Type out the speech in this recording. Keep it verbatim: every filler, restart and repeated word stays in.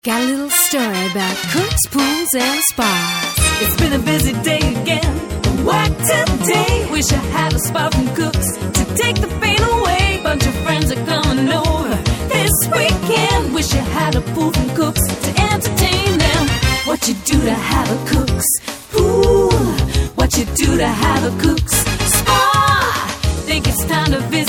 Got a little story about cooks, pools, and spas. It's been a busy day again. Work today. Wish I had a spa from Cooks to take the pain away. Bunch of friends are coming over this weekend. Wish I had a pool from Cooks to entertain them. What you do to have a Cooks pool? What you do to have a Cooks spa? Think it's time to visit